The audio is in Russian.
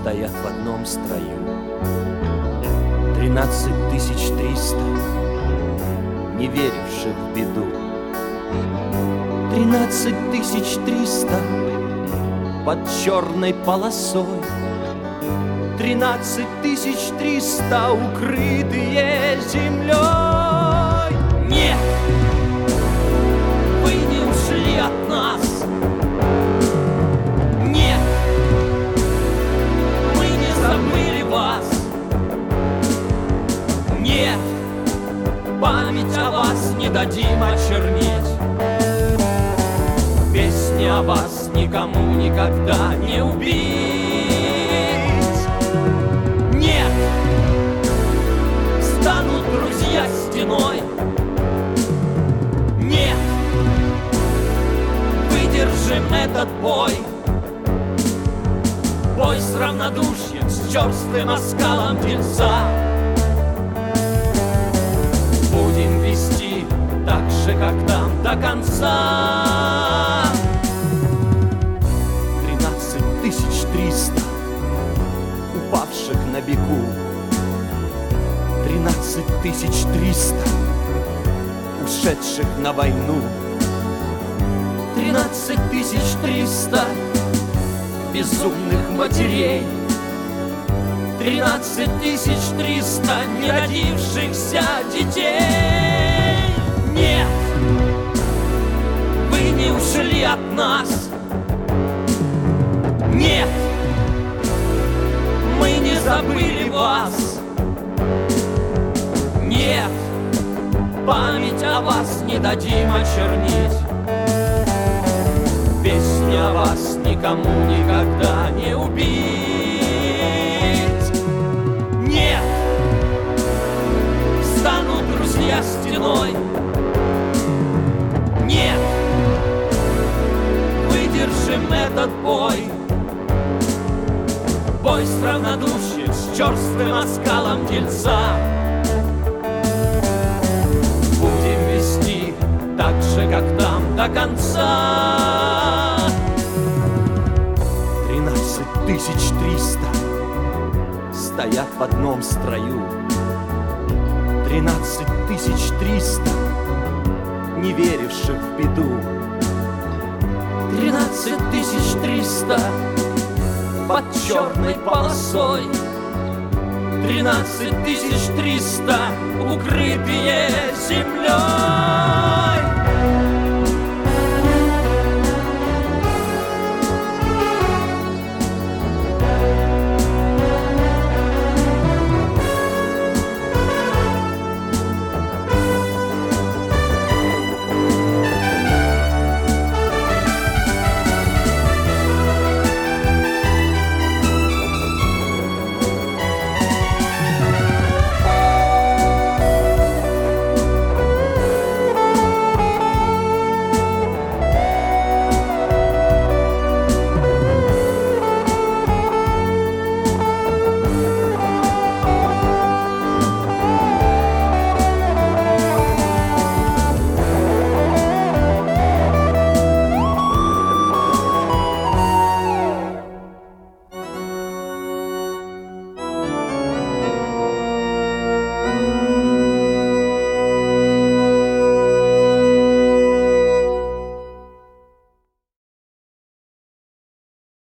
стоят в одном строю. 13 300 не веривших в беду. 13 300 под черной полосой. 13 300 укрытые землей. Нет, вы не ушли от нас. Нет, мы не забыли вас. Нет, память о вас не дадим очернить. Песни о вас никому никогда не убить. Нет, станут друзья стеной. Нет, выдержим этот бой. Бой с равнодушием, с черствым оскалом дельца. Будем вести так же, как там, до конца. 13 300 упавших на бегу. 13 300 ушедших на войну. 13 300 безумных матерей. 13 300 не родившихся детей. Нет, вы не ушли от нас. Нет, мы не забыли вас. Нет, память о вас не дадим очернить. Песни о вас никому никогда не убить. Нет, станут друзья стеной. Нет, выдержим этот бой. Бой с равнодушием, с черствым оскалом дельца. Будем вести так же, как там, до конца. 13 300 стоят в одном строю. 13 300 не веривших в беду. 13 300 под черной полосой. 13 300 укрытые землей.